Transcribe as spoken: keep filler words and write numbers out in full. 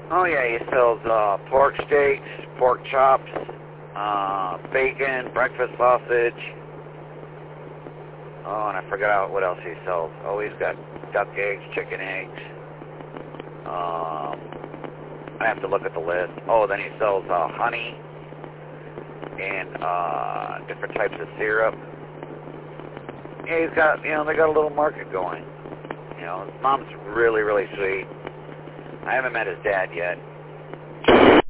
Oh yeah, he sells uh, pork steaks, pork chops, uh, bacon, breakfast sausage. Oh, and I forgot what else he sells. Oh, he's got duck eggs, chicken eggs. Um, I have to look at the list. Oh, then he sells uh, honey and uh, different types of syrup. Yeah, he's got, you know, they got a little market going. You know, his mom's really, really sweet. I haven't met his dad yet.